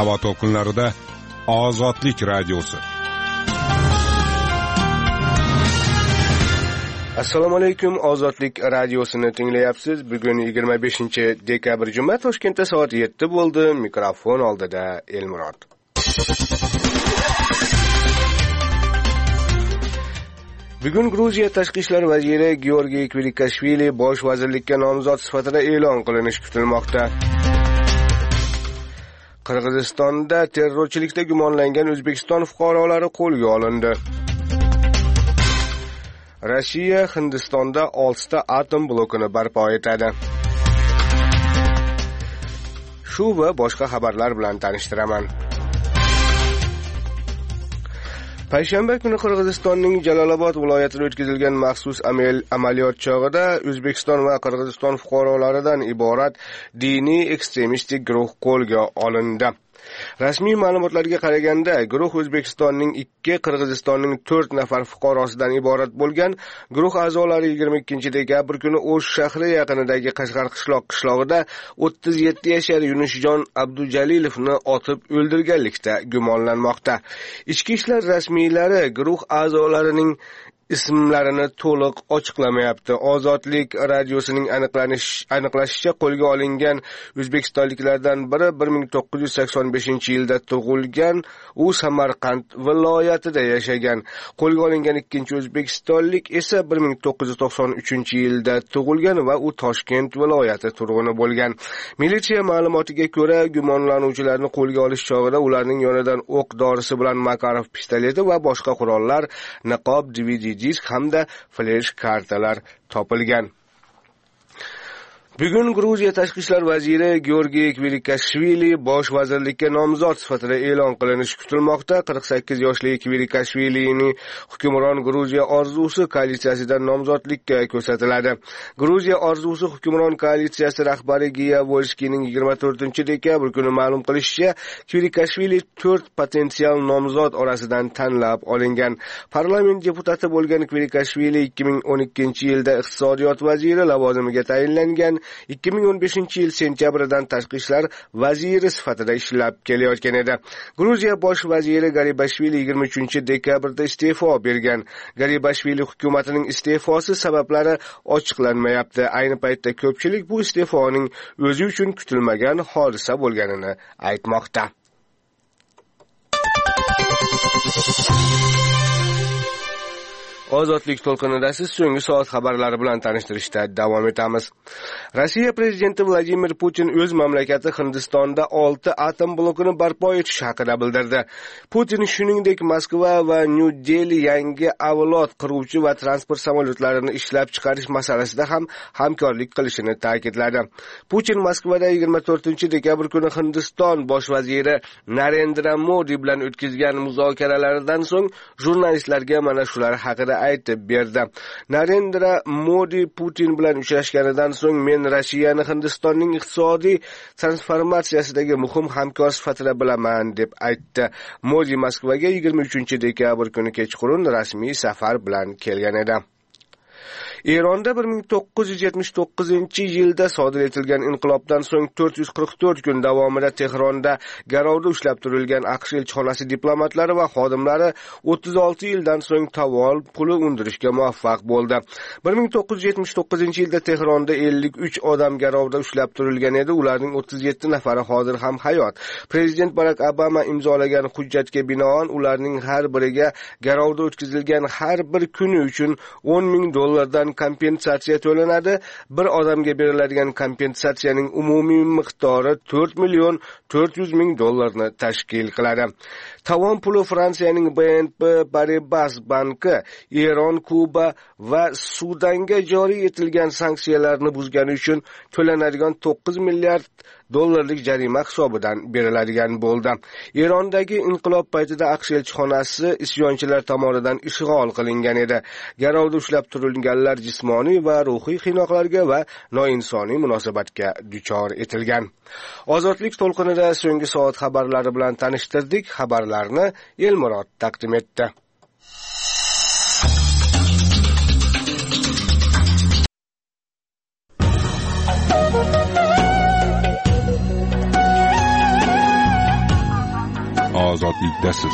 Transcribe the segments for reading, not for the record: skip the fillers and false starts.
havo to'lqinlarida Ozodlik radiosi. Assalomu alaykum, Ozodlik radiosini tinglayapsiz. Bugun 25-dekabr juma, Toshkentda soat 7 bo'ldi. Mikrofon oldida Elmurod. Bugun Gruziya tashqi ishlar vaziri Georgiy Kvirikashvili bosh vazirlikka nomzod sifatida e'lon qilinishi kutilmoqda. Qirg'izistonda terrorchilikda gumonlangan O'zbekiston fuqarolari qo'lga olindi. Rossiya Hindistonda 6 ta atom blokini barpo etadi. Shu va boshqa xabarlar bilan tanishtiraman. Payshanba kuni Qirg'izistonning Jalolobod viloyatida o'tkazilgan maxsus amaliyot chog'ida O'zbekiston va Qirg'iziston fuqarolaridan iborat diniy ekstremistik guruh qo'lga olindi. Rasmiy ma'lumotlarga qaraganda, guruh O'zbekistonning 2, Qirg'izistonning 4 nafar fuqarosidan iborat bo'lgan. Guruh a'zolari 22-dekabr kuni O'sh shahri yaqinidagi Qashqar qishlog'ida 37 yashar Yunusjon Abdujalilovni otib o'ldirganlikda gumonlanmoqda. Ichki ishlar rasmiylari guruh a'zolarining ismlarini to'liq ochiqlamayapti. Ozodlik radiosining aniqlashicha, qo'lga olingan o'zbekistonliklardan biri 1985-yilda tug'ilgan, u Samarqand viloyatida yashagan. Qo'lga olingan ikkinchi o'zbekistonlik esa 1993-yilda tug'ilgan va u Toshkent viloyati turg'uni bo'lgan. Militsiya ma'lumotiga ko'ra, gumonlanuvchilarni qo'lga olish chog'ida ularning yonidan o'q dorisi bilan Makarov pistoleti va boshqa qurollar, niqob, DVD disk hamda flash kartalar topilgan. Bugun Gruziya tashqi ishlar vaziri Georgiy Kvirikashvili bosh vazirlikka nomzod sifatida e'lon qilinishi kutilmoqda. 48 yoshli Kvirikashvilining hukmron Gruziya orzusi koalitsiyasidan nomzodlikka ko'rsatiladi. Gruziya orzusi hukmron koalitsiyasi rahbari Giya Volskining 24-dekabr kuni ma'lum qilishicha, Kvirikashvili 4 potensial nomzod orasidan tanlab olingan. Parlament deputati bo'lgan Kvirikashvili 2012-yilda iqtisodiyot vaziri lavozimiga tayinlangan. 2015-yil sentyabridan tashqi ishlar vaziri sifatida ishlab kelayotgan edi. Gruziya bosh vaziri Garibashvili 23-dekabrda iste'fo bergan. Garibashvili hukumatining iste'fosi sabablari ochiqlanmayapti. Ayni paytda ko'pchilik bu iste'foning o'zi uchun kutilmagan hodisa bo'lganini aytmoqda. Ozodlik to'lqinida siz so'nggi soat xabarlari bilan tanishtirishda davom etamiz. Rossiya prezidenti Vladimir Putin o'z mamlakati Hindistonda 6 atom blokini barpo etish haqida bildirdi. Putin shuningdek Moskva va Nyu-Deli yangi avlod qiruvchi va transport samolyotlarini ishlab chiqarish masalasida ham hamkorlik qilishini ta'kidladi. Putin Moskvada 24-dekabr kuni Hindiston bosh vaziri Narendra Modi bilan o'tkazgan muzokaralardan so'ng jurnalistlarga mana shular haqida aytib berdi. Narendra Modi Putin bilan uchrashganidan so'ng men Rossiyani Hindistonning iqtisodiy transformatsiyasidagi muhim hamkor sifatida bilaman deb aytdi. Modi Moskvaga 23-dekabr kuni kechqurun rasmiy safar bilan kelgan edi. Eronda 1979-yilda sodir etilgan inqilobdan so'ng 444 kun davomida Tehronda garovda ushlab turilgan AQSh elchixonasi diplomatlari va xodimlari 36 yildan so'ng tovon puli undirishga muvaffaq bo'ldi. 1979-yilda Tehronda 53 odam garovda ushlab turilgan edi. Ularning 37 nafari hozir ham hayot. Prezident Barack Obama imzolagan hujjatga binoan ularning har biriga garovda o'tkazilgan har bir kuni uchun $10,000 kompensatsiya to'lanadi. Bir odamga beriladigan kompensatsiyaning umumiy miqdori $4,400,000 ni tashkil qiladi. Tovon puli Fransiyaning BNP Paribas banki Eron, Kuba va Sudanga joriy etilgan sanksiyalarni buzgani uchun to'lanadigan $9 milliard jarima hisobidan beriladigan bo'ldi. Erondagi inqilob paytida AQSh elchixonasi isyonchilar tomonidan ishg'ol qilingan edi. Garovda ushlab turilganlar jismoniy va ruhiy qiynoqlarga va noinsoniy munosabatga duchor etilgan. Ozodlik to'lqinida so'nggi soat xabarlari bilan tanishtirdik. Xabarlarni Elmurod taqdim etdi. ozodlikdasiz.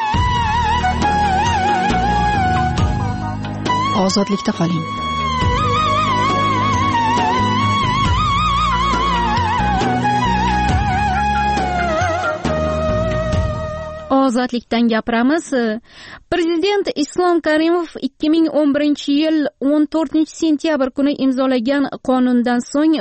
Ozodlikda qoling. Ozodlikdan gapiramiz. Prezident Islom Karimov 2011-yil 14-sentyabr kuni imzolagan qonundan so'ng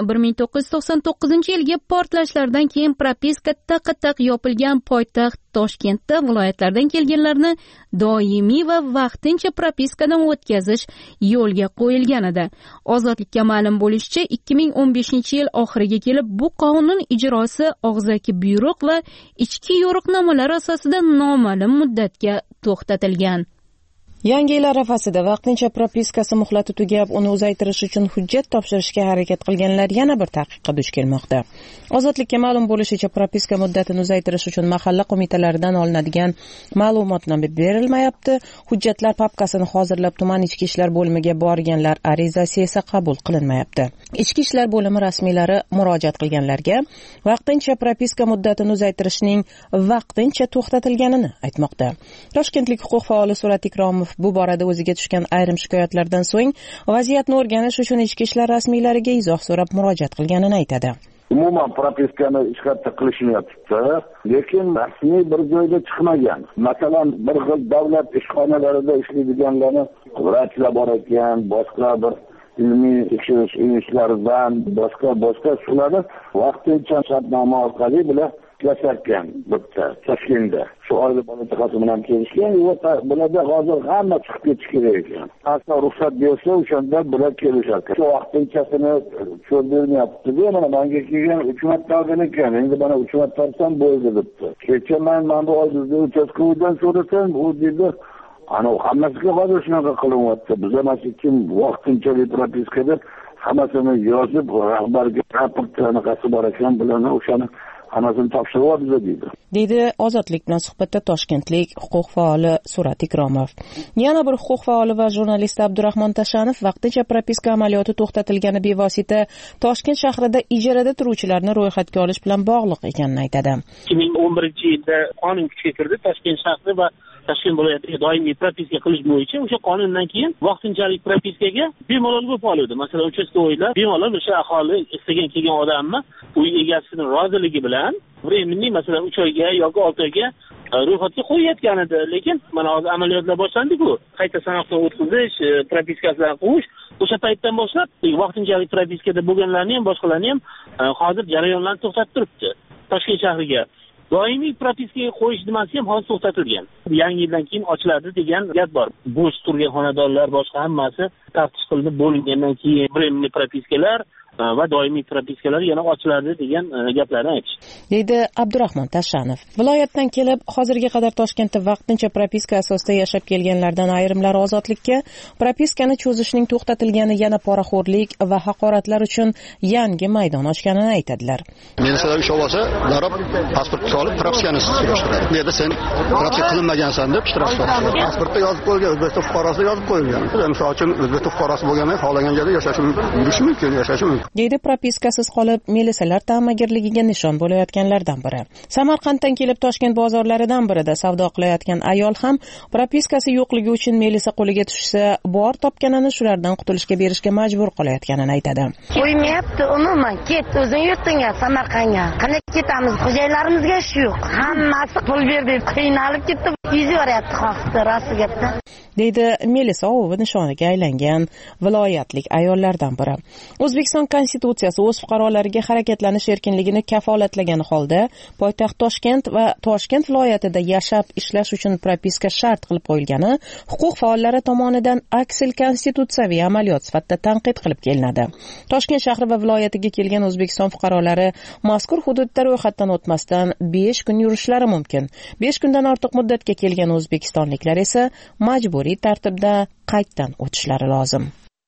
1999-yilgi portlashlardan keyin propiska taqqa-taq yopilgan poytaxt Toshkentda viloyatlardan kelganlarni doimiy va vaqtincha propiskadan o'tkazish yo'lga qo'yilgan edi. Ozodlikka ma'lum bo'lishicha, 2015-yil oxiriga kelib bu qonun ijrosi og'zaki buyruq va ichki yo'riqnomalar asosida noma'lum muddatga to'xtatilgan. Yangi yil arafasida vaqtincha propiskasi muhlati tugab, uni uzaytirish uchun hujjat topshirishga harakat qilganlar yana bir taqiqqa duch kelmoqda. Ozodlikka ma'lum bo'lishicha, propiska muddatini uzaytirish uchun mahalla qo'mitalaridan olinadigan ma'lumotnoma berilmayapti. Hujjatlar papkasini hozirlab tuman ichki ishlar bo'limiga borganlar arizasi esa qabul qilinmayapti. Ichki ishlar bo'limi rasmiylari murojaat qilganlarga vaqtincha propiska muddatini uzaytirishning vaqtincha to'xtatilganini aytmoqda. Toshkentlik huquq faoli Surat Ikromov bu borada o'ziga tushgan ayrim shikoyatlardan so'ng vaziyatni o'rganish uchun ichki ishlar rasmiylariga izoh so'rab murojaat qilganini aytadi. Umuman propiskani ishg'atda qilishmayapti, lekin rasmiy bir joyda chiqmagan. Masalan, bir xil davlat ishxonalarida ishlaydiganlarni vrachlar bor ekan, boshqa bir ilmiy tekshirish institutlaridan boshqa shularni vaqtincha shartnoma orqali bilan ishlasharkan bitta Toshkentda. Shu oila bola chaqasi bilan kelishgan, bularda hozir hamma chiqib ketish kerak ekan. Aslo ruxsat bersa, o'shanda bular kelishar. Shu vaqtinchasini cho'zdirmayapti. Mana menga kelgan 3 marta olgan ekan. Endi mana 3 marta olsam bo'ldi debdi. Kecha men bu oldida uchastkovidan so'rasam, u dedi, ana hammasiga hozir shunaqa qilyapti. Biz ham kim vaqtinchalik propiskada hammasini yozib, rahbarga raport anaqasi bor ekan, bularni o'shani hammasini topshirib deydi Ozodlik bilan suhbatda toshkentlik huquq faoli Surat Ikromov. Yana bir huquq faoli va jurnalist Abdurahmon Tashanov vaqtincha propiska amaliyoti to'xtatilgani bevosita Toshkent shahrida ijarada turuvchilarni ro'yxatga olish bilan bog'liq ekanini aytadi. 2011-yilda qonun kuchga kirdi. Toshkent shahri va Toshkent viloyatiga doimiy propiska qilish bo'yicha o'sha qonundan keyin vaqtinchalik propiskaga bemalol bo'lib qoldi. Masalan, uchastkovoylar bemalol o'sha aholi istagan kelgan odamni uy egasining roziligi bilan временный, masalan 3 oyga yoki 6 oyga ro'yxatga qo'yayotgan edi. Lekin mana hozir amaliyotlar boshlandi-ku. Qayta sanoqdan o'tkazish, propiskalarni qo'yish o'sha paytdan boshlab vaqtinchalik propiskada bo'lganlarni ham boshqalarni ham hozir jarayonlarni to'xtatib turibdi. Toshkent shahriga doimiy propiskaga qo'yish nimasi ham hozir to'xtatilgan. Yangi yildan keyin ochiladi degan gap bor. Bo'sh turgan xonadonlar boshqa hammasi taftish qilinib bo'lingandan keyin временный propiskalar va doimiy propiskalar yana ochiladi degan gaplarni aytish. Deydi Abdurahmon Tashanov. Viloyatdan kelib, hozirga qadar Toshkentda vaqtincha propiska asosida yashab kelganlardan ayrimlar ozodlikka, propiskani cho'zishning to'xtatilgani yana poraxo'rlik va haqoratlar uchun yangi maydon ochganini aytadilar. Men sizlar ish olsa, darab pasport olib propiskani surishtiradi. Bu yerda sen propiska qilinmagansan deb ishtirok qiladi. Pasportda yozib qo'ygan, O'zbekiston fuqarosi yozib qo'ygan. Misol uchun O'zbekiston fuqarosi bo'lganman, xohlagan joyda yashashi mumkin, yurishi mumkin, yashashi mumkin. Deydi propiskasiz qolib milisalar ta'magirligiga nishon bo'layotganlardan biri. Samarqanddan kelib Toshkent bozorlaridan birida savdo qilayotgan ayol ham propiskasi yo'qligi uchun milisa qo'liga tushsa, bor topganini shulardan qutulishga berishga majbur qolayotganini aytadi. Qo'ymayapti umuman. Ket, o'zing yurtingga, Samarqandga. Qanday ketamiz? Xo'jayinlarimizga shu yo'q. Hammasi pul berdi, qiynalib ketdi. Yuzi yoryapti xohdi, rost gapda. Deydi milisa ovi nishoniga aylangan viloyatlik ayollardan biri. O'zbekiston Konstitutsiyasi o'z fuqarolariga harakatlanish erkinligini kafolatlagan holda poytaxt Toshkent va Toshkent viloyatida yashab ishlash uchun propiska shart qilib qo'yilgani huquq faollari tomonidan aksil konstitutsiyaviy amaliyot sifatida tanqid qilib kelinadi. Toshkent shahri va viloyatiga kelgan O'zbekiston fuqarolari mazkur hududda ro'yxatdan o'tmasdan 5 kun yurishlari mumkin. 5 kundan ortiq muddatga kelgan o'zbekistonliklar esa majburiy tartibda qaytdan o'tishlari lozim.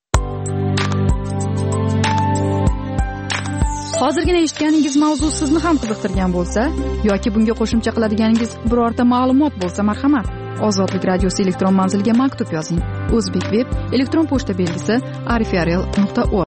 Hozirgina eshitganingiz mavzu sizni ham qiziqtirgan bo'lsa yoki bunga qo'shimcha qiladiganingiz birorta ma'lumot bo'lsa, marhamat, Ozodlik radiosi elektron manziliga maktub yozing. O'zbek web elektron pochta belgisi arifyarel.org